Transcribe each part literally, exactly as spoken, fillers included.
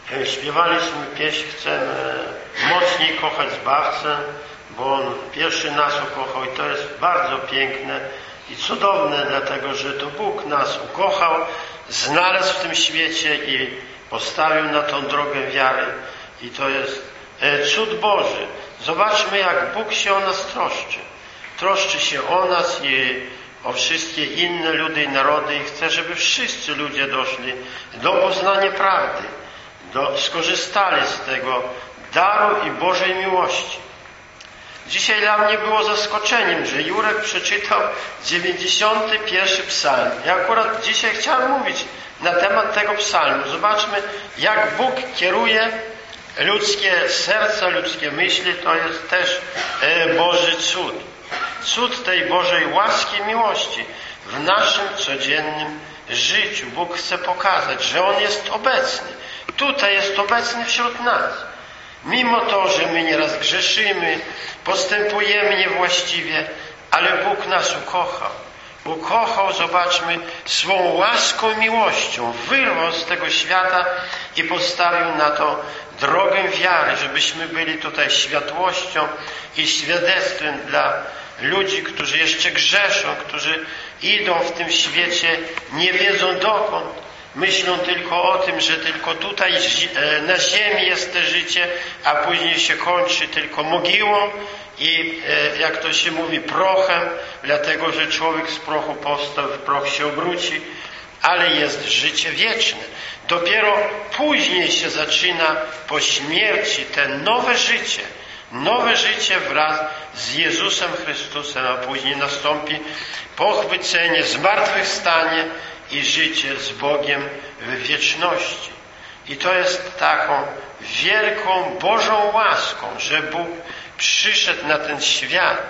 Śpiewaliśmy pieśń Chcemy mocniej kochać Zbawcę, bo On pierwszy nas ukochał i to jest bardzo piękne i cudowne, dlatego że to Bóg nas ukochał, znalazł w tym świecie i postawił na tą drogę wiary i to jest cud Boży. Zobaczmy, jak Bóg się o nas troszczy. Troszczy się o nas i o wszystkie inne ludy i narody i chce, żeby wszyscy ludzie doszli do poznania prawdy, do, skorzystali z tego daru i Bożej miłości. Dzisiaj dla mnie było zaskoczeniem, że Jurek przeczytał dziewięćdziesiąty pierwszy psalm. Ja akurat dzisiaj chciałem mówić na temat tego psalmu. Zobaczmy, jak Bóg kieruje ludzkie serca, ludzkie myśli. To jest też Boży cud. Cud tej Bożej łaski i miłości w naszym codziennym życiu. Bóg chce pokazać, że On jest obecny. Tutaj jest obecny wśród nas. Mimo to, że my nieraz grzeszymy, postępujemy niewłaściwie, ale Bóg nas ukochał. Ukochał, zobaczmy, swą łaską i miłością. Wyrwał z tego świata i postawił na to drogę wiary, żebyśmy byli tutaj światłością i świadectwem dla ludzi, którzy jeszcze grzeszą, którzy idą w tym świecie, nie wiedzą dokąd. Myślą tylko o tym, że tylko tutaj na ziemi jest to życie, a później się kończy tylko mogiłą i, jak to się mówi, prochem, dlatego że człowiek z prochu powstał, w proch się obróci, ale jest życie wieczne. Dopiero później się zaczyna po śmierci te nowe życie, nowe życie wraz z Jezusem Chrystusem, a później nastąpi pochwycenie, zmartwychwstanie i życie z Bogiem w wieczności. I to jest taką wielką Bożą łaską, że Bóg przyszedł na ten świat,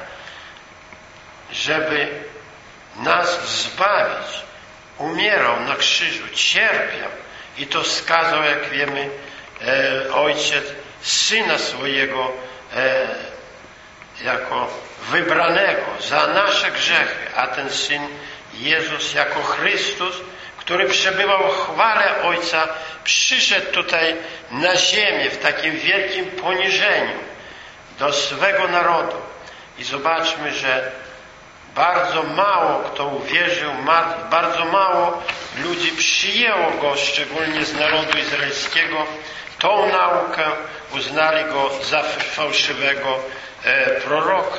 żeby nas zbawić. Umierał na krzyżu, cierpiał i to skazał, jak wiemy, e, Ojciec Syna swojego e, jako wybranego za nasze grzechy, a ten Syn Jezus jako Chrystus, który przebywał w chwale Ojca, przyszedł tutaj na ziemię w takim wielkim poniżeniu do swego narodu. I zobaczmy, że bardzo mało kto uwierzył, bardzo mało ludzi przyjęło Go, szczególnie z narodu izraelskiego. Tą naukę uznali Go za fałszywego e, proroka.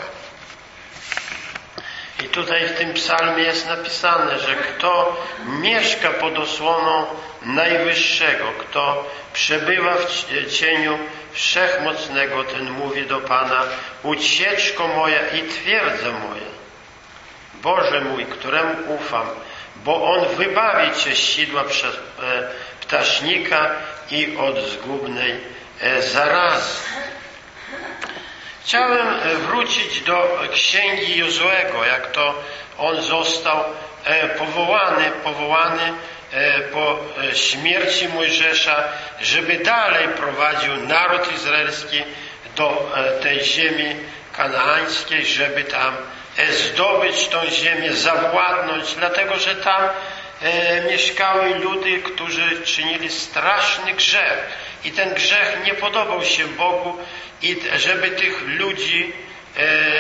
I tutaj w tym psalmie jest napisane, że kto mieszka pod osłoną Najwyższego, kto przebywa w cieniu Wszechmocnego, ten mówi do Pana: ucieczko moja i twierdza moja. Boże mój, któremu ufam, bo On wybawi Cię z sidła przez ptasznika i od zgubnej zarazy. Chciałem wrócić do księgi Jozuego, jak to on został powołany, powołany po śmierci Mojżesza, żeby dalej prowadził naród izraelski do tej ziemi kanaańskiej, żeby tam zdobyć tą ziemię, zawładnąć, dlatego że tam mieszkały ludy, którzy czynili straszny grzech i ten grzech nie podobał się Bogu i żeby tych ludzi e,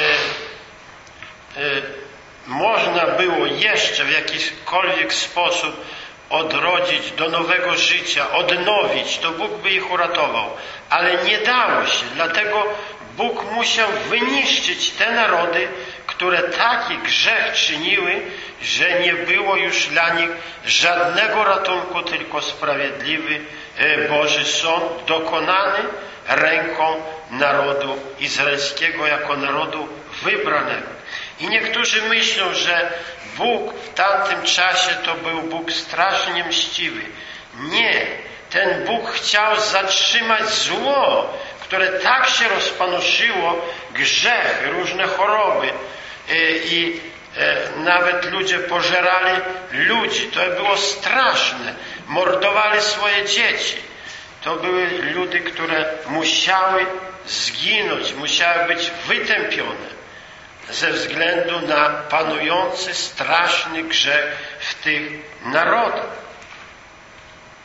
e, można było jeszcze w jakikolwiek sposób odrodzić do nowego życia, odnowić, to Bóg by ich uratował, ale nie dało się, dlatego Bóg musiał wyniszczyć te narody, które taki grzech czyniły, że nie było już dla nich żadnego ratunku, tylko sprawiedliwy Boży sąd dokonany ręką narodu izraelskiego jako narodu wybranego. I niektórzy myślą, że Bóg w tamtym czasie to był Bóg strasznie mściwy. Nie, ten Bóg chciał zatrzymać zło, które tak się rozpanoszyło, grzech, różne choroby i nawet ludzie pożerali ludzi. To było straszne. Mordowali swoje dzieci. To były ludy, które musiały zginąć, musiały być wytępione ze względu na panujący straszny grzech w tych narodach.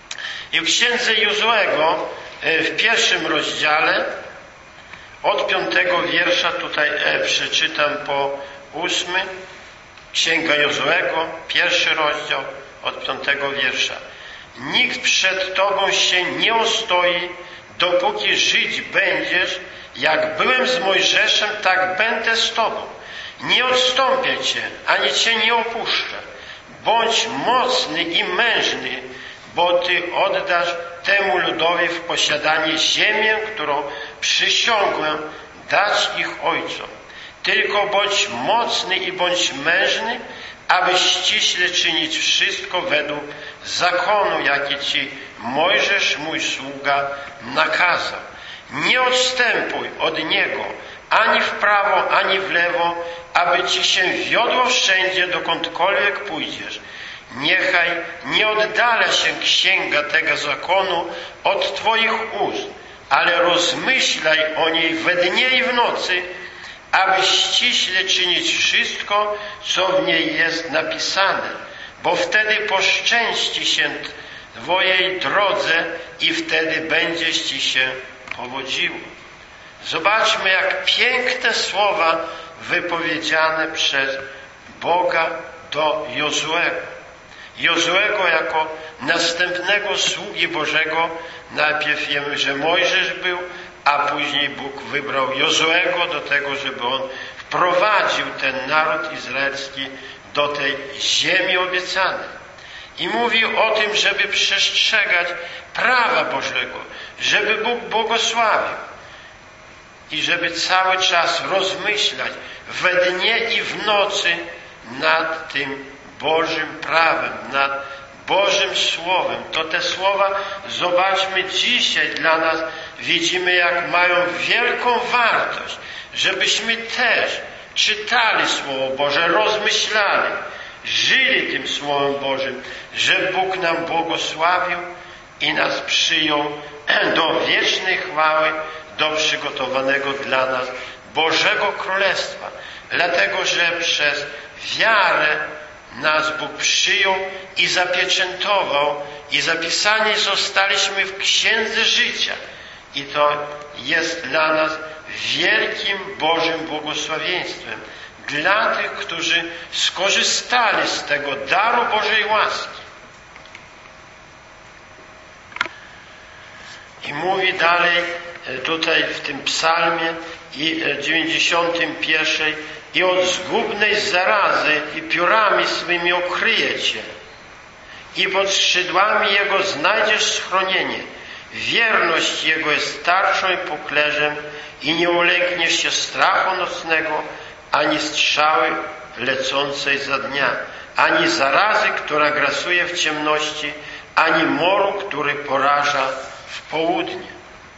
I w księdze Jozuego w pierwszym rozdziale od piątego wiersza, tutaj przeczytam po ósmy, księga Jozuego, pierwszy rozdział od piątego wiersza. Nikt przed Tobą się nie ostoi, dopóki żyć będziesz, jak byłem z Mojżeszem, tak będę z Tobą. Nie odstąpię Cię, ani Cię nie opuszczę. Bądź mocny i mężny, bo Ty oddasz temu ludowi w posiadanie ziemię, którą przysiągłem dać ich ojcom. Tylko bądź mocny i bądź mężny, aby ściśle czynić wszystko według zakonu, jaki Ci Mojżesz, mój sługa, nakazał. Nie odstępuj od niego ani w prawo, ani w lewo, aby Ci się wiodło wszędzie, dokądkolwiek pójdziesz. Niechaj nie oddala się księga tego zakonu od Twoich ust, ale rozmyślaj o niej we dnie i w nocy, aby ściśle czynić wszystko, co w niej jest napisane, bo wtedy poszczęści się Twojej drodze i wtedy będzie Ci się powodziło. Zobaczmy, jak piękne słowa wypowiedziane przez Boga do Jozuego. Jozuego jako następnego sługi Bożego. Najpierw wiemy, że Mojżesz był, a później Bóg wybrał Jozuego do tego, żeby on wprowadził ten naród izraelski do tej ziemi obiecanej. I mówił o tym, żeby przestrzegać prawa Bożego, żeby Bóg błogosławił i żeby cały czas rozmyślać we dnie i w nocy nad tym Bożym prawem, nad Bożym Słowem. To te słowa, zobaczmy, dzisiaj dla nas widzimy, jak mają wielką wartość, żebyśmy też czytali Słowo Boże, rozmyślali, żyli tym Słowem Bożym, że Bóg nam błogosławił i nas przyjął do wiecznej chwały, do przygotowanego dla nas Bożego Królestwa. Dlatego, że przez wiarę nas Bóg przyjął i zapieczętował i zapisani zostaliśmy w Księdze Życia. I to jest dla nas wielkim Bożym błogosławieństwem dla tych, którzy skorzystali z tego daru Bożej łaski. I mówi dalej tutaj w tym psalmie i dziewięćdziesiątym pierwszym: i od zgubnej zarazy i piórami swymi okryje Cię, i pod skrzydłami Jego znajdziesz schronienie. Wierność Jego jest tarczą i poklerzem, i nie ulękniesz się strachu nocnego, ani strzały lecącej za dnia, ani zarazy, która grasuje w ciemności, ani moru, który poraża w południe.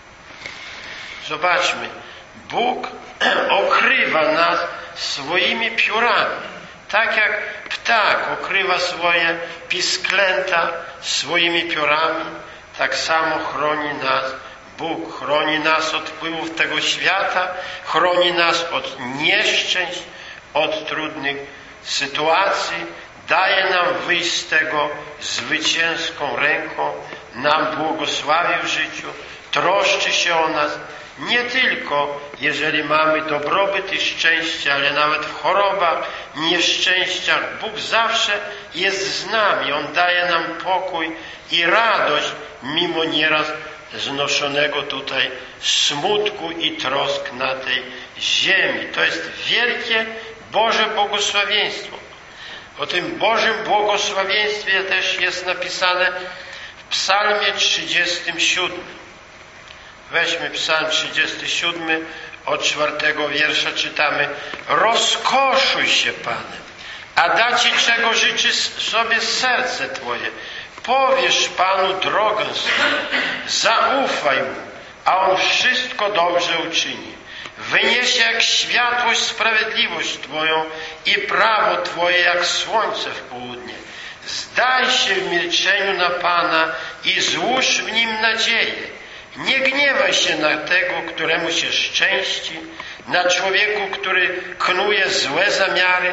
Zobaczmy, Bóg okrywa nas swoimi piórami. Tak jak ptak okrywa swoje pisklęta swoimi piórami, tak samo chroni nas Bóg. Chroni nas od wpływów tego świata, chroni nas od nieszczęść, od trudnych sytuacji, daje nam wyjść z tego zwycięską ręką, nam błogosławi w życiu, troszczy się o nas, nie tylko jeżeli mamy dobrobyt i szczęście, ale nawet w chorobach, nieszczęściach. Bóg zawsze jest z nami. On daje nam pokój i radość, mimo nieraz znoszonego tutaj smutku i trosk na tej ziemi. To jest wielkie Boże błogosławieństwo. O tym Bożym błogosławieństwie też jest napisane w psalmie trzydziestym siódmym. Weźmy psalm trzydziesty siódmy, od czwartego wiersza czytamy: rozkoszuj się Panem, a da Ci, czego życzy sobie serce Twoje. Powiesz Panu drogę swoją, zaufaj Mu, a On wszystko dobrze uczyni. Wyniesie jak światłość sprawiedliwość Twoją i prawo Twoje jak słońce w południe. Zdaj się w milczeniu na Pana i złóż w Nim nadzieję. Nie gniewaj się na tego, któremu się szczęści, na człowieku, który knuje złe zamiary.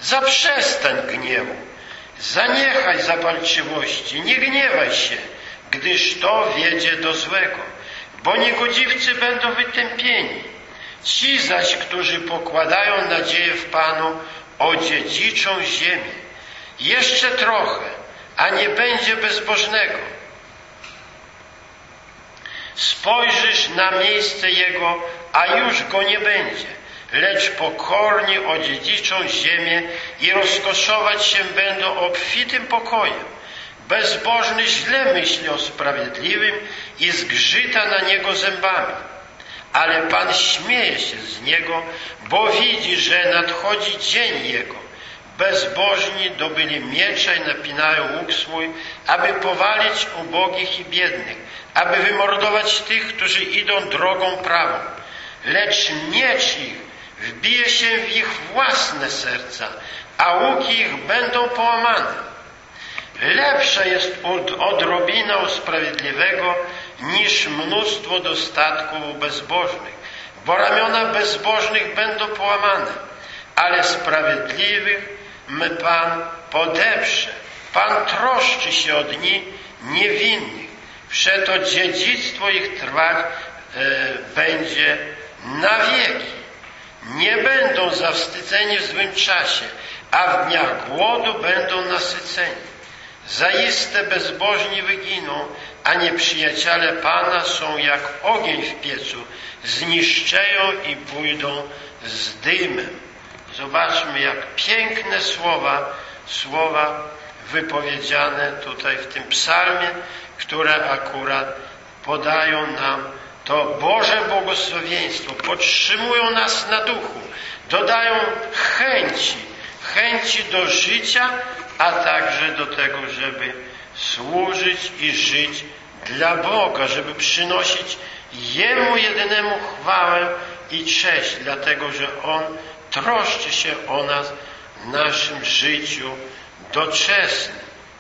Zaprzestań gniewu, zaniechaj zapalczywości, nie gniewaj się, gdyż to wiedzie do złego, bo niegodziwcy będą wytępieni. Ci zaś, którzy pokładają nadzieję w Panu, odziedziczą ziemię. Jeszcze trochę, a nie będzie bezbożnego. Spojrzysz na miejsce Jego, a już Go nie będzie, lecz pokorni odziedziczą ziemię i rozkoszować się będą obfitym pokojem. Bezbożny źle myśli o sprawiedliwym i zgrzyta na niego zębami. Ale Pan śmieje się z niego, bo widzi, że nadchodzi dzień jego. Bezbożni dobyli miecza i napinają łuk swój, aby powalić ubogich i biednych, aby wymordować tych, którzy idą drogą prawą. Lecz miecz ich wbije się w ich własne serca, a łuki ich będą połamane. Lepsza jest odrobina u sprawiedliwego niż mnóstwo dostatku u bezbożnych, bo ramiona bezbożnych będą połamane, ale sprawiedliwych Pan podeprze. Pan troszczy się o dni niewinnych, przeto dziedzictwo ich trwać e, będzie na wieki. Nie będą zawstydzeni w złym czasie, a w dniach głodu będą nasyceni. Zaiste bezbożni wyginą, a nieprzyjaciele Pana są jak ogień w piecu, zniszczeją i pójdą z dymem. Zobaczmy, jak piękne słowa, słowa wypowiedziane tutaj w tym psalmie, które akurat podają nam to Boże błogosławieństwo, podtrzymują nas na duchu, dodają chęci, chęci do życia, a także do tego, żeby służyć i żyć dla Boga, żeby przynosić Jemu jedynemu chwałę i cześć, dlatego że On troszczy się o nas w naszym życiu doczesnym.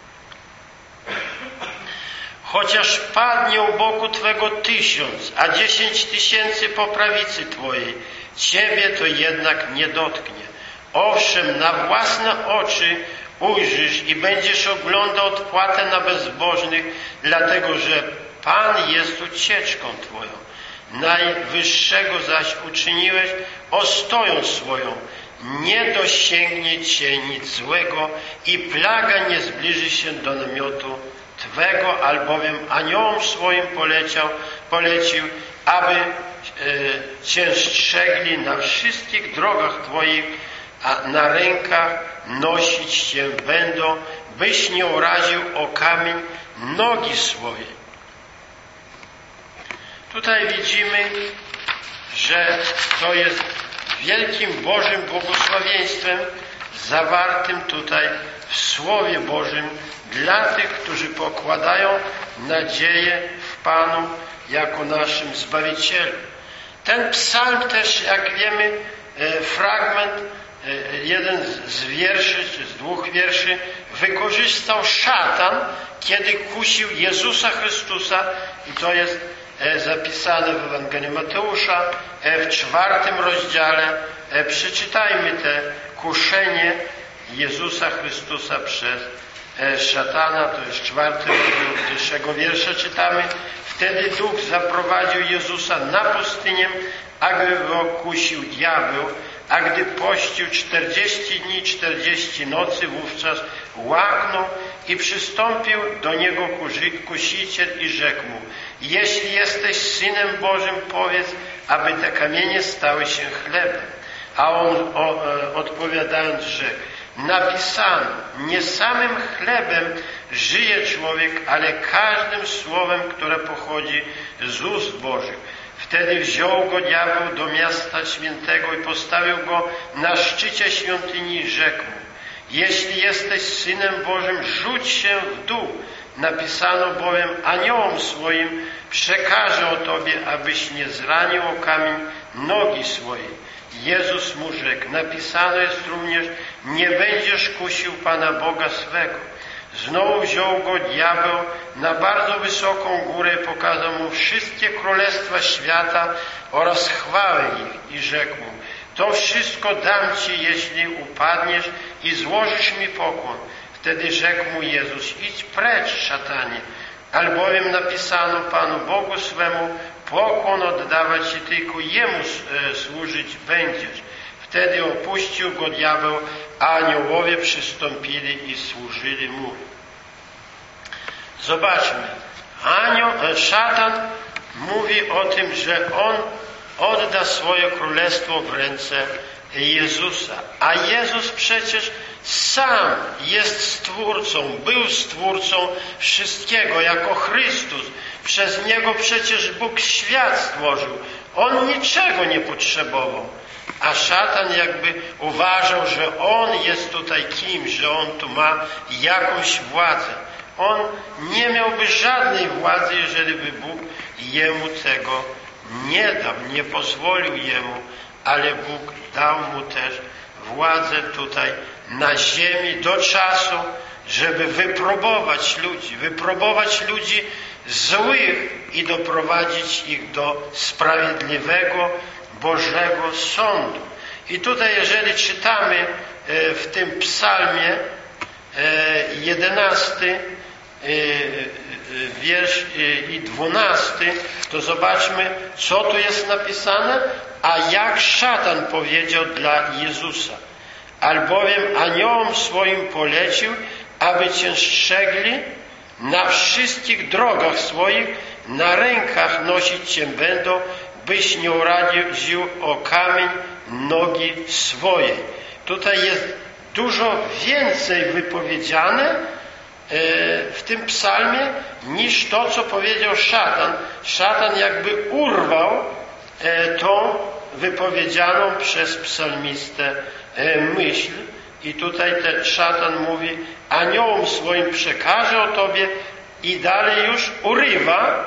Chociaż padnie u boku Twego tysiąc, a dziesięć tysięcy po prawicy Twojej, Ciebie to jednak nie dotknie. Owszem, na własne oczy ujrzysz i będziesz oglądał odpłatę na bezbożnych, dlatego że Pan jest ucieczką Twoją. Najwyższego zaś uczyniłeś ostoją swoją. Nie dosięgnie Cię nic złego i plaga nie zbliży się do namiotu Twego, albowiem aniołom swoim poleciał, polecił, aby e, Cię strzegli na wszystkich drogach Twoich, a na rękach nosić Cię będą, byś nie uraził o kamień nogi swojej. Tutaj widzimy, że to jest wielkim Bożym błogosławieństwem zawartym tutaj w Słowie Bożym dla tych, którzy pokładają nadzieję w Panu jako naszym Zbawicielu. Ten psalm też, jak wiemy, fragment, jeden z wierszy, czy z dwóch wierszy, wykorzystał szatan, kiedy kusił Jezusa Chrystusa, i to jest zapisane w Ewangelii Mateusza w czwartym rozdziale. Przeczytajmy te kuszenie Jezusa Chrystusa przez szatana, to jest czwarty rozdział pierwszego wiersza czytamy. Wtedy Duch zaprowadził Jezusa na pustynię, aby go kusił diabeł, a gdy pościł czterdzieści dni, czterdzieści nocy, wówczas łaknął i przystąpił do niego kusiciel i rzekł mu: jeśli jesteś Synem Bożym, powiedz, aby te kamienie stały się chlebem. A on o, e, odpowiadając rzekł: napisano, nie samym chlebem żyje człowiek, ale każdym słowem, które pochodzi z ust Bożych. Wtedy wziął go diabeł do miasta świętego i postawił go na szczycie świątyni i rzekł mu: jeśli jesteś Synem Bożym, rzuć się w dół. Napisano bowiem aniołom swoim: przekaże o Tobie, abyś nie zranił o kamień nogi swojej. Jezus mu rzekł: napisano jest również: nie będziesz kusił Pana Boga swego. Znowu wziął go diabeł na bardzo wysoką górę i pokazał mu wszystkie królestwa świata oraz chwałę ich i rzekł mu: to wszystko dam Ci, jeśli upadniesz i złożysz mi pokłon. Wtedy rzekł mu Jezus: idź precz, szatanie, albowiem napisano Panu Bogu swemu, pokłon oddawać i tylko Jemu służyć będziesz. Wtedy opuścił go diabeł, a aniołowie przystąpili i służyli mu. Zobaczmy, anioł, szatan mówi o tym, że on odda swoje królestwo w ręce Jezusa. A Jezus przecież sam jest Stwórcą, był Stwórcą wszystkiego jako Chrystus. Przez Niego przecież Bóg świat stworzył. On niczego nie potrzebował. A szatan jakby uważał, że on jest tutaj kimś, że on tu ma jakąś władzę. On nie miałby żadnej władzy, jeżeli by Bóg jemu tego nie dał, nie pozwolił jemu, ale Bóg dał mu też władzę tutaj na ziemi do czasu, żeby wypróbować ludzi, wypróbować ludzi złych i doprowadzić ich do sprawiedliwego Bożego sądu. I tutaj, jeżeli czytamy w tym psalmie jedenasty wiersz i dwunasty, to zobaczmy, co tu jest napisane, a jak szatan powiedział dla Jezusa. Albowiem aniołom swoim polecił, aby Cię strzegli, na wszystkich drogach swoich, na rękach nosić Cię będą, byś nie uraził o kamień nogi swojej. Tutaj jest dużo więcej wypowiedziane w tym psalmie niż to, co powiedział szatan. Szatan jakby urwał tą wypowiedzianą przez psalmistę myśl i tutaj ten szatan mówi, aniołom swoim przekaże o Tobie i dalej już urywa,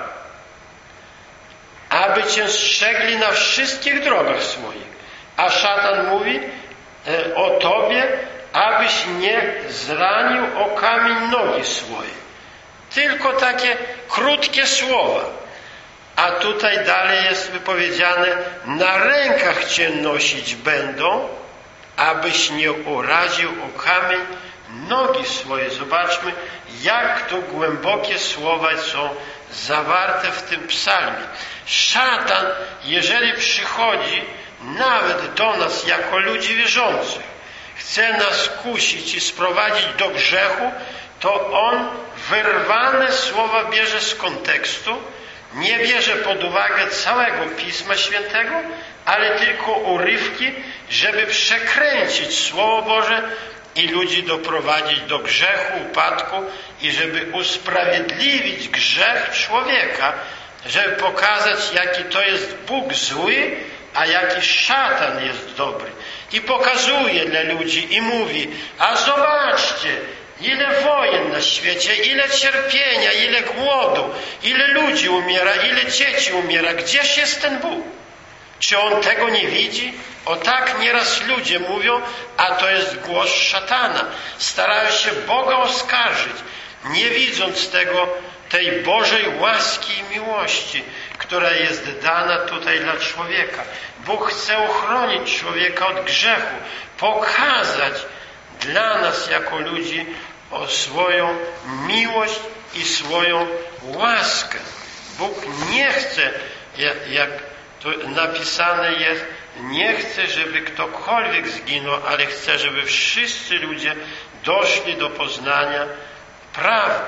aby Cię strzegli na wszystkich drogach swoich. A szatan mówi o Tobie, abyś nie zranił o kamień nogi swojej. Tylko takie krótkie słowa. A tutaj dalej jest wypowiedziane, na rękach Cię nosić będą, abyś nie uraził o kamień nogi swoje. Zobaczmy, jak to głębokie słowa są zawarte w tym psalmie. Szatan, jeżeli przychodzi nawet do nas jako ludzi wierzących, chce nas kusić i sprowadzić do grzechu, to on wyrwane słowa bierze z kontekstu, nie bierze pod uwagę całego Pisma Świętego, ale tylko urywki, żeby przekręcić Słowo Boże i ludzi doprowadzić do grzechu, upadku i żeby usprawiedliwić grzech człowieka, żeby pokazać, jaki to jest Bóg zły, a jaki szatan jest dobry. I pokazuje dla ludzi i mówi, a zobaczcie, ile wojen na świecie, ile cierpienia, ile głodu, ile ludzi umiera, ile dzieci umiera. Gdzież jest ten Bóg? Czy On tego nie widzi? O tak nieraz ludzie mówią, a to jest głos szatana. Starają się Boga oskarżyć, nie widząc tego, tej Bożej łaski i miłości, która jest dana tutaj dla człowieka. Bóg chce uchronić człowieka od grzechu, pokazać dla nas jako ludzi o swoją miłość i swoją łaskę. Bóg nie chce, jak to napisane jest, nie chce, żeby ktokolwiek zginął, ale chce, żeby wszyscy ludzie doszli do poznania prawdy.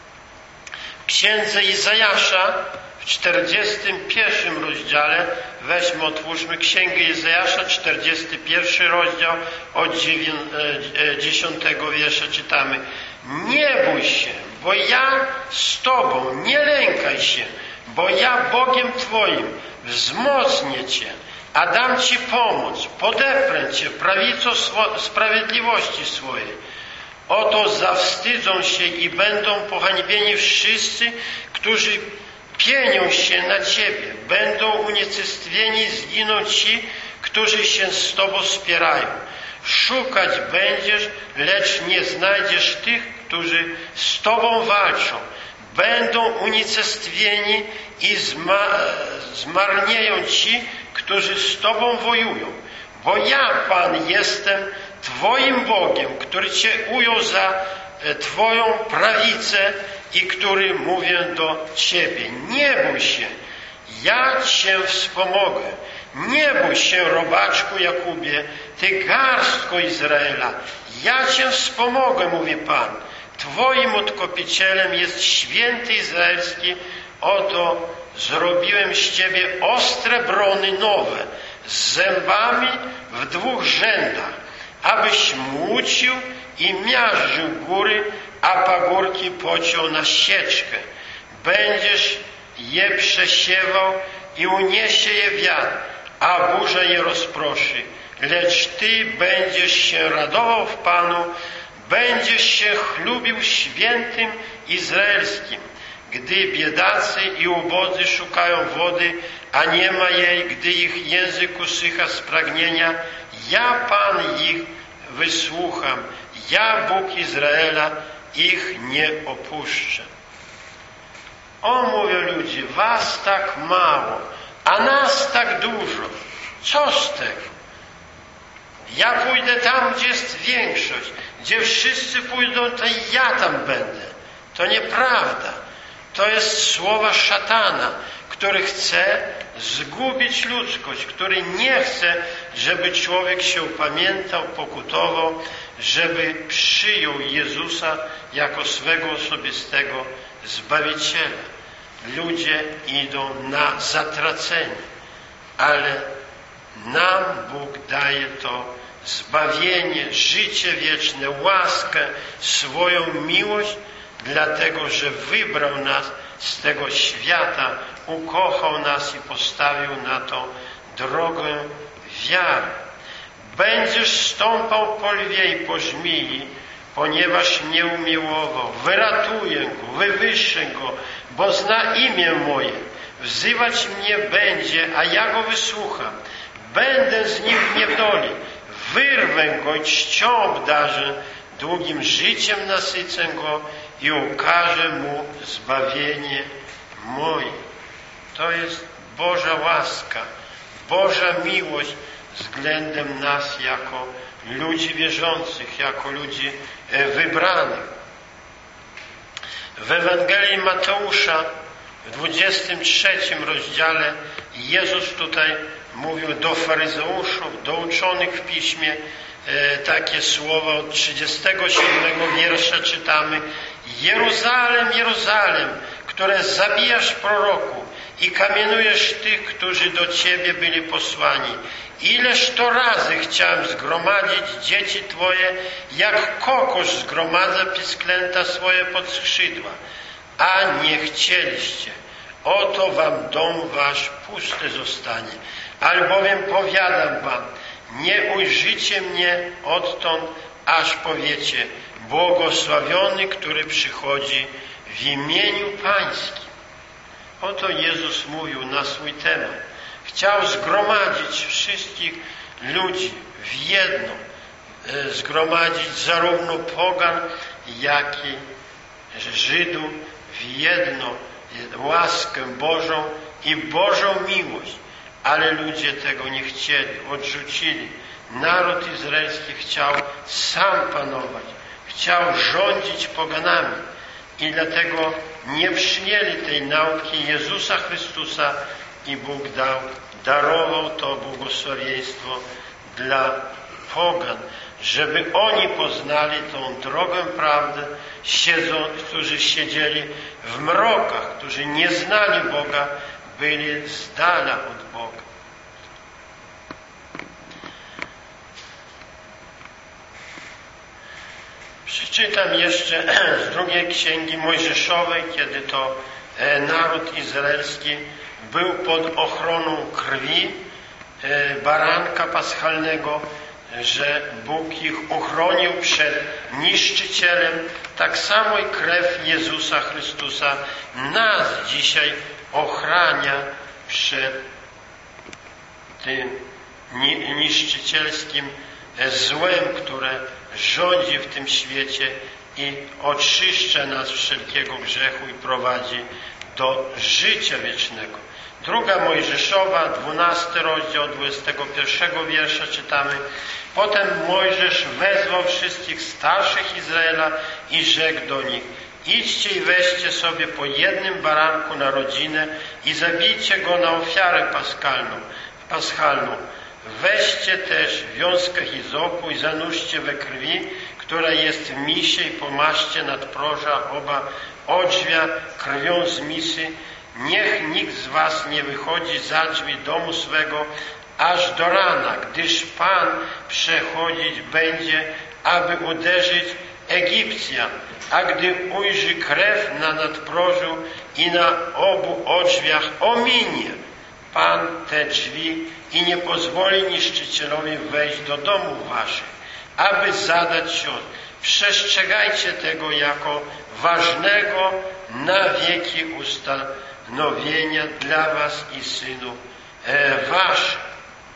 W księdze Izajasza w czterdziestym pierwszym rozdziale, weźmy, otwórzmy Księgę Izajasza, czterdziesty pierwszy rozdział, od dziesiątego wiersza czytamy. Nie bój się, bo ja z Tobą, nie lękaj się, bo ja Bogiem Twoim wzmocnię Cię, a dam Ci pomoc, podeprę Cię prawicą sprawiedliwości swojej. Oto zawstydzą się i będą pohańbieni wszyscy, którzy pienią się na Ciebie. Będą unicestwieni, zginą ci, którzy się z Tobą spierają. Szukać będziesz, lecz nie znajdziesz tych, którzy z Tobą walczą. Będą unicestwieni i zma- zmarnieją ci, którzy z Tobą wojują. Bo ja, Pan, jestem Twoim Bogiem, który Cię ujął za Twoją prawicę i który mówię do Ciebie. Nie bój się, ja Cię wspomogę. Nie bój się, robaczku Jakubie, Ty garstko Izraela. Ja Cię wspomogę, mówi Pan. Twoim odkupicielem jest święty izraelski. Oto zrobiłem z Ciebie ostre brony nowe, z zębami w dwóch rzędach, abyś młócił i miażdżył góry, a pagórki pociął na sieczkę. Będziesz je przesiewał i uniesie je wiatr, a burza je rozproszy. Lecz Ty będziesz się radował w Panu, będziesz się chlubił świętym izraelskim. Gdy biedacy i ubodzy szukają wody, a nie ma jej, gdy ich język usycha z pragnienia, ja, Pan, ich wysłucham. Ja, Bóg Izraela, ich nie opuszczę. O, mówią ludzie, was tak mało, a nas tak dużo. Co z tego? Ja pójdę tam, gdzie jest większość. Gdzie wszyscy pójdą, to ja tam będę. To nieprawda. To jest słowa szatana, który chce zgubić ludzkość, który nie chce, żeby człowiek się upamiętał, pokutował, żeby przyjął Jezusa jako swego osobistego Zbawiciela. Ludzie idą na zatracenie, ale nam Bóg daje to zbawienie, życie wieczne, łaskę, swoją miłość, dlatego że wybrał nas z tego świata, ukochał nas i postawił na tą drogę wiary. Będziesz stąpał po lwie i po żmii, ponieważ mnie umiłował. Wyratuję go, wywyższę go, bo zna imię moje. Wzywać mnie będzie, a ja go wysłucham. Będę z nim w niewoli. Wyrwę go i czcią obdarzę, długim życiem nasycę go i ukażę mu zbawienie moje. To jest Boża łaska, Boża miłość względem nas jako ludzi wierzących, jako ludzi wybranych. W Ewangelii Mateusza w dwudziestym trzecim rozdziale Jezus tutaj mówił do faryzeuszów, do uczonych w Piśmie, e, takie słowa od trzydziestego siódmego wiersza czytamy: Jeruzalem, Jeruzalem, które zabijasz proroku i kamienujesz tych, którzy do Ciebie byli posłani. Ileż to razy chciałem zgromadzić dzieci Twoje, jak kokosz zgromadza pisklęta swoje pod skrzydła, a nie chcieliście. Oto wam dom wasz pusty zostanie. Albowiem powiadam wam, nie ujrzycie mnie odtąd, aż powiecie: błogosławiony, który przychodzi w imieniu Pańskim. Oto Jezus mówił na swój temat. Chciał zgromadzić wszystkich ludzi w jedno, zgromadzić zarówno pogan, jak i Żydów w jedno, łaskę Bożą i Bożą miłość. Ale ludzie tego nie chcieli, odrzucili. Naród izraelski chciał sam panować, chciał rządzić poganami i dlatego nie przyjęli tej nauki Jezusa Chrystusa i Bóg dał, darował to błogosławieństwo dla pogan, żeby oni poznali tą drogę prawdy, siedzą, którzy siedzieli w mrokach, którzy nie znali Boga, byli z dala od Boga. Przeczytam jeszcze z drugiej księgi Mojżeszowej, kiedy to naród izraelski był pod ochroną krwi baranka paschalnego, że Bóg ich uchronił przed niszczycielem. Tak samo i krew Jezusa Chrystusa nas dzisiaj ochrania przed tym niszczycielskim złem, które rządzi w tym świecie i oczyszcza nas wszelkiego grzechu i prowadzi do życia wiecznego. Druga Mojżeszowa, dwunasty rozdział, dwudziestego pierwszego wiersza czytamy: Potem Mojżesz wezwał wszystkich starszych Izraela i rzekł do nich: idźcie i weźcie sobie po jednym baranku na rodzinę i zabijcie go na ofiarę paschalną. paschalną. Weźcie też wiązkę hizopu i zanurzcie we krwi, która jest w misie, i pomaszcie nadproża oba odrzwia krwią z misy. Niech nikt z was nie wychodzi za drzwi domu swego aż do rana, gdyż Pan przechodzić będzie, aby uderzyć Egipcjan. A gdy ujrzy krew na nadprożu i na obu odrzwiach, ominie Pan te drzwi i nie pozwoli niszczycielowi wejść do domów waszych, aby zadać cios. Przestrzegajcie tego jako ważnego na wieki ustanowienia dla was i synów e, waszych.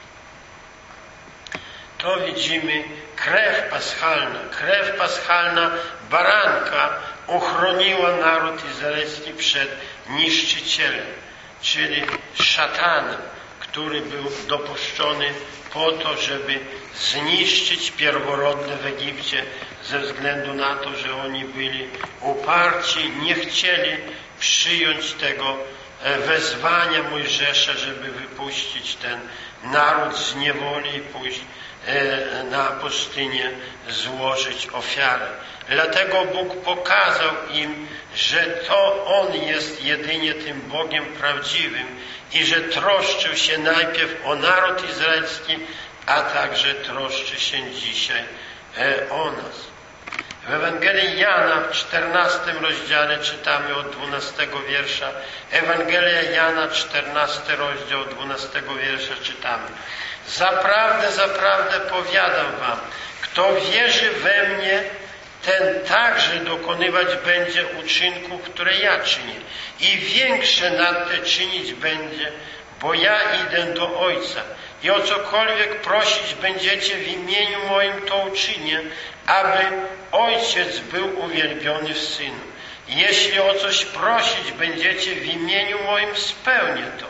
To widzimy krew paschalna. Krew paschalna baranka uchroniła naród izraelski przed niszczycielem, czyli szatanem, który był dopuszczony po to, żeby zniszczyć pierworodne w Egipcie ze względu na to, że oni byli uparci, nie chcieli przyjąć tego wezwania Mojżesza, żeby wypuścić ten naród z niewoli i pójść na pustynię złożyć ofiarę. Dlatego Bóg pokazał im, że to On jest jedynie tym Bogiem prawdziwym i że troszczył się najpierw o naród izraelski, a także troszczy się dzisiaj o nas. W Ewangelii Jana w czternastym rozdziale czytamy od dwunastego wiersza. Ewangelia Jana, czternasty rozdział, od dwunastego wiersza czytamy: Zaprawdę, zaprawdę powiadam wam, kto wierzy we mnie, ten także dokonywać będzie uczynków, które ja czynię, i większe nad te czynić będzie, bo ja idę do Ojca. I o cokolwiek prosić będziecie w imieniu moim, to uczynię, aby Ojciec był uwielbiony w Synu. Jeśli o coś prosić będziecie w imieniu moim, spełnię to.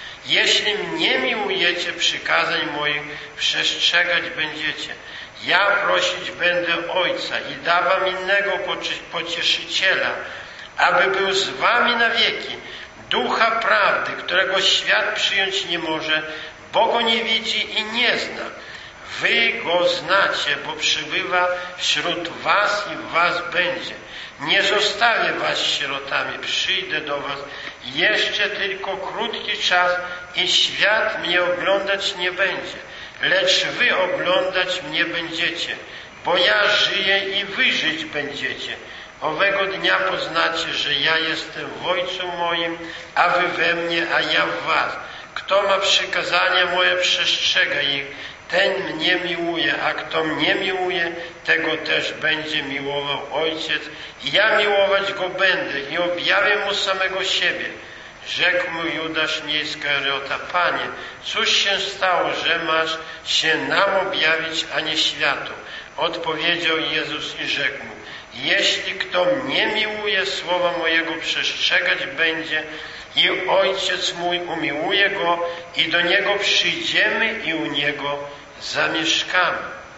Jeśli mnie miłujecie, przykazań moich przestrzegać będziecie. Ja prosić będę Ojca i da wam innego pocieszyciela, aby był z wami na wieki, Ducha prawdy, którego świat przyjąć nie może, bo go nie widzi i nie zna. Wy go znacie, bo przybywa wśród was i w was będzie. Nie zostawię was sierotami, przyjdę do was jeszcze tylko krótki czas i świat mnie oglądać nie będzie, lecz wy oglądać mnie będziecie, bo ja żyję i wy żyć będziecie. Owego dnia poznacie, że ja jestem w Ojcu moim, a wy we mnie, a ja w was. Kto ma przykazania moje, przestrzega ich, ten mnie miłuje, a kto mnie miłuje, tego też będzie miłował Ojciec. I ja miłować go będę i objawię mu samego siebie. Rzekł mu Judasz nie Iskariota: Panie, cóż się stało, że masz się nam objawić, a nie światu? Odpowiedział Jezus i rzekł mu: Jeśli kto mnie miłuje, słowa mojego przestrzegać będzie, i Ojciec mój umiłuje go, i do Niego przyjdziemy i u Niego zamieszkamy.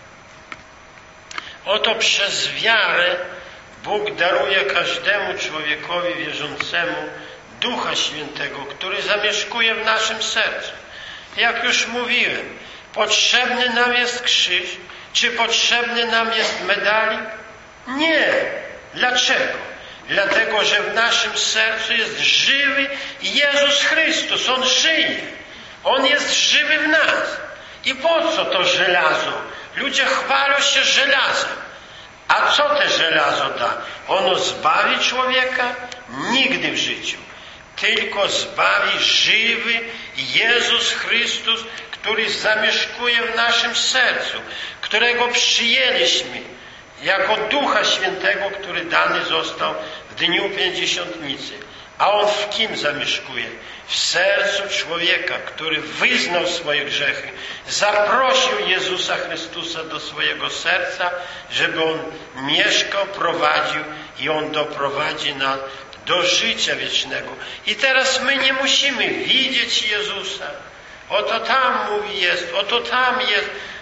Oto przez wiarę Bóg daruje każdemu człowiekowi wierzącemu Ducha Świętego, który zamieszkuje w naszym sercu. Jak już mówiłem, potrzebny nam jest krzyż. Czy potrzebny nam jest medalik? Nie. Dlaczego? Dlatego, że w naszym sercu jest żywy Jezus Chrystus. On żyje. On jest żywy w nas. I po co to żelazo? Ludzie chwalą się żelazem. A co te żelazo da? Ono zbawi człowieka? Nigdy w życiu. Tylko zbawi żywy Jezus Chrystus, który zamieszkuje w naszym sercu, którego przyjęliśmy jako Ducha Świętego, który dany został w dniu Pięćdziesiątnicy. A On w kim zamieszkuje? W sercu człowieka, który wyznał swoje grzechy, zaprosił Jezusa Chrystusa do swojego serca, żeby On mieszkał, prowadził i On doprowadzi nas do życia wiecznego. I teraz my nie musimy widzieć Jezusa. Oto tam mówi jest, oto tam jest.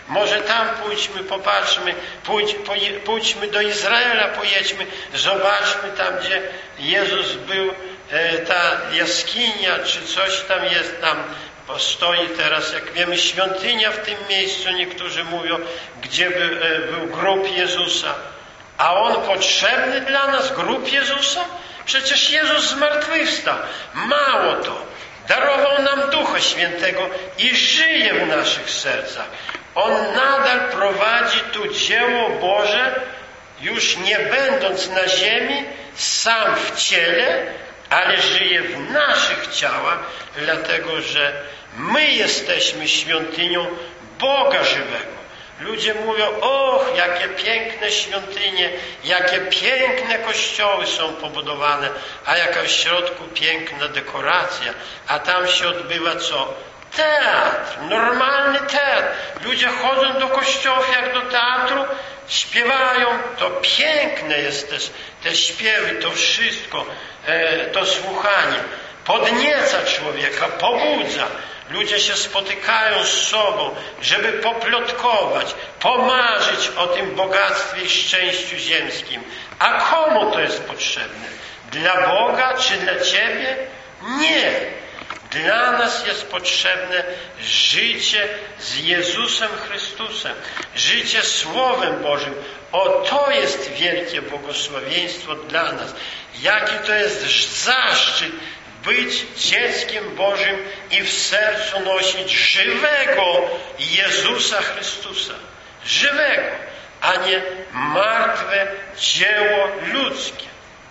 Może tam pójdźmy, popatrzmy, pójdź, poje, pójdźmy do Izraela, pojedźmy, zobaczmy tam, gdzie Jezus był, e, ta jaskinia, czy coś tam jest, tam stoi teraz, jak wiemy, świątynia w tym miejscu, niektórzy mówią, gdzie by, e, był grób Jezusa. A On potrzebny dla nas, grób Jezusa? Przecież Jezus zmartwychwstał. Mało to, darował nam Ducha Świętego i żyje w naszych sercach. On nadal prowadzi tu dzieło Boże, już nie będąc na ziemi, sam w ciele, ale żyje w naszych ciałach, dlatego że my jesteśmy świątynią Boga żywego. Ludzie mówią, och, jakie piękne świątynie, jakie piękne kościoły są pobudowane, a jaka w środku piękna dekoracja, a tam się odbywa co? Teatr, normalny teatr. Ludzie chodzą do kościołów jak do teatru, śpiewają, to piękne jest też te śpiewy, to wszystko, e, to słuchanie. Podnieca człowieka, pobudza. Ludzie się spotykają z sobą, żeby poplotkować, pomarzyć o tym bogactwie i szczęściu ziemskim. A komu to jest potrzebne? Dla Boga czy dla Ciebie? Nie. Dla nas jest potrzebne życie z Jezusem Chrystusem, życie Słowem Bożym. O, to jest wielkie błogosławieństwo dla nas. Jaki to jest zaszczyt być dzieckiem Bożym i w sercu nosić żywego Jezusa Chrystusa. Żywego, a nie martwe dzieło ludzkie.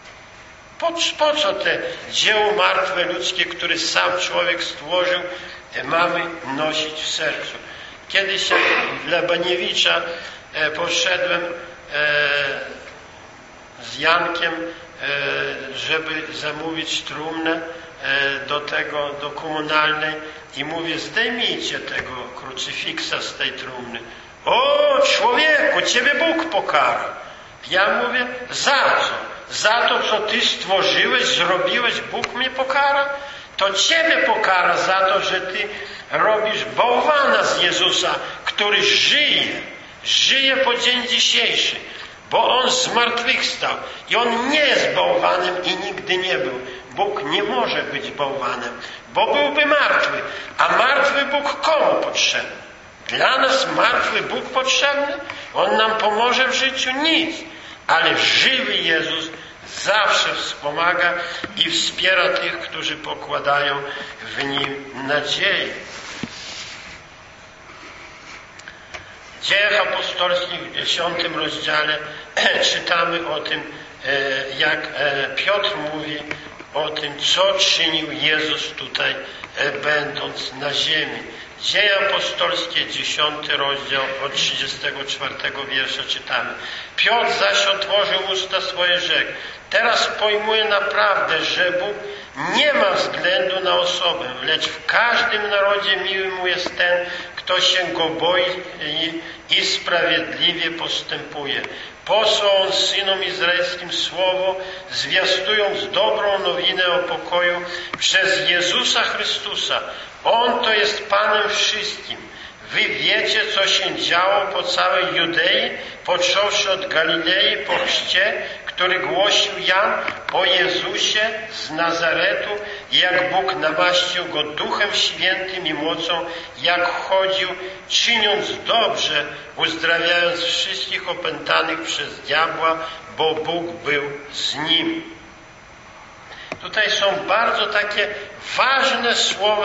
Po, po co te dzieło martwe ludzkie, które sam człowiek stworzył, mamy nosić w sercu? Kiedyś dla Baniewicza e, poszedłem e, z Jankiem, e, żeby zamówić trumnę e, do tego, do komunalnej i mówię, zdejmijcie tego krucyfiksa z tej trumny. O, człowieku, Ciebie Bóg pokara. Ja mówię, za co? Za to, co Ty stworzyłeś, zrobiłeś, Bóg mnie pokara? To Ciebie pokara za to, że Ty robisz bałwana z Jezusa, który żyje. Żyje po dzień dzisiejszy, bo On zmartwychwstał. I On nie jest bałwanem i nigdy nie był. Bóg nie może być bałwanem, bo byłby martwy. A martwy Bóg komu potrzebny? Dla nas martwy Bóg potrzebny? On nam pomoże w życiu? Nic. Ale żywy Jezus zawsze wspomaga i wspiera tych, którzy pokładają w Nim nadzieję. W Dziejach Apostolskich w dziesiątym rozdziale czytamy o tym, jak Piotr mówi o tym, co czynił Jezus tutaj, będąc na ziemi. Dzieje apostolskie, dziesiąty rozdział, od trzydziestego czwartego wiersza czytamy. Piotr zaś otworzył usta swoje, rzekł: teraz pojmuję naprawdę, że Bóg nie ma względu na osobę, lecz w każdym narodzie miły mu jest ten, kto się go boi i, i sprawiedliwie postępuje. Posłał on synom izraelskim słowo, zwiastując dobrą nowinę o pokoju przez Jezusa Chrystusa. On to jest Panem wszystkim. Wy wiecie, co się działo po całej Judei, począwszy od Galilei po chrzcie, który głosił Jan, o Jezusie z Nazaretu, jak Bóg namaścił go Duchem Świętym i mocą, jak chodził, czyniąc dobrze, uzdrawiając wszystkich opętanych przez diabła, bo Bóg był z nim. Tutaj są bardzo takie ważne słowa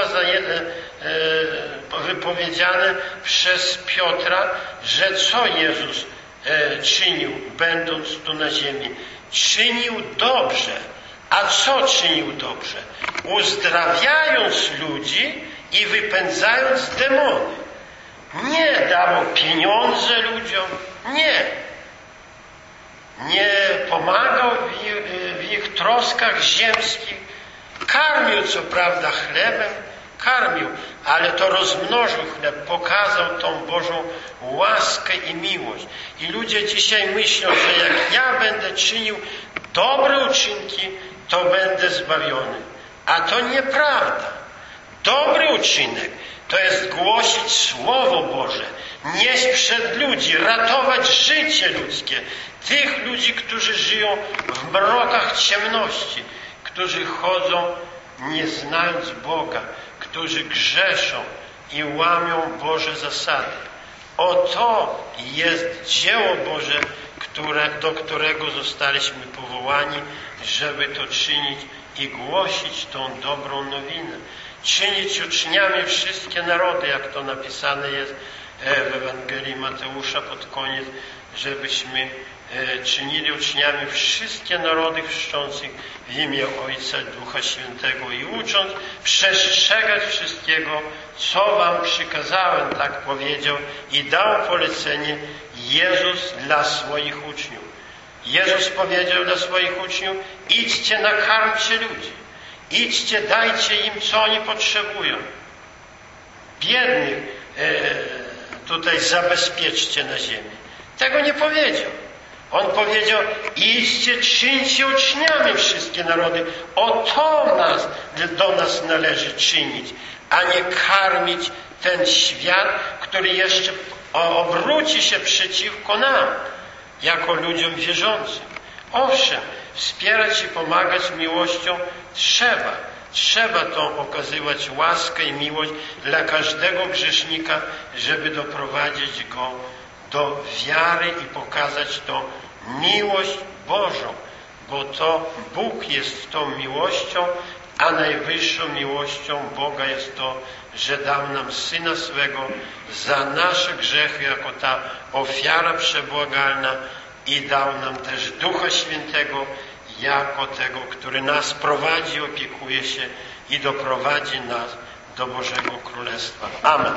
wypowiedziane przez Piotra, że co Jezus czynił, będąc tu na ziemi. Czynił dobrze. A co czynił dobrze? Uzdrawiając ludzi i wypędzając demony. Nie dawał pieniądze ludziom, nie. Nie pomagał w ich, w ich troskach ziemskich. Karmił co prawda chlebem, karmił, ale to rozmnożył chleb, pokazał tą Bożą łaskę i miłość. I ludzie dzisiaj myślą, że jak ja będę czynił dobre uczynki, to będę zbawiony. A to nieprawda. Dobry uczynek to jest głosić Słowo Boże, nieść przed ludzi, ratować życie ludzkie, tych ludzi, którzy żyją w mrokach ciemności, którzy chodzą nie znając Boga, którzy grzeszą i łamią Boże zasady. Oto jest dzieło Boże, które, do którego zostaliśmy powołani, żeby to czynić i głosić tą dobrą nowinę. Czynić uczniami wszystkie narody, jak to napisane jest w Ewangelii Mateusza pod koniec, żebyśmy czynili uczniami wszystkie narody, chrzcząc ich w imię Ojca i Ducha Świętego i ucząc przestrzegać wszystkiego, co wam przykazałem, tak powiedział i dał polecenie Jezus dla swoich uczniów. Jezus powiedział dla swoich uczniów: idźcie, nakarmcie ludzi, idźcie, dajcie im, co oni potrzebują. Biednych e, tutaj zabezpieczcie na ziemi. Tego nie powiedział. On powiedział: idźcie, czyńcie uczniami wszystkie narody. Oto nas, do nas należy czynić, a nie karmić ten świat, który jeszcze obróci się przeciwko nam, jako ludziom wierzącym. Owszem, wspierać i pomagać miłością trzeba. Trzeba tą okazywać łaskę i miłość dla każdego grzesznika, żeby doprowadzić go do wiary i pokazać tą miłość Bożą, bo to Bóg jest tą miłością, a najwyższą miłością Boga jest to, że dał nam Syna swego za nasze grzechy jako ta ofiara przebłagalna i dał nam też Ducha Świętego jako tego, który nas prowadzi, opiekuje się i doprowadzi nas do Bożego Królestwa. Amen.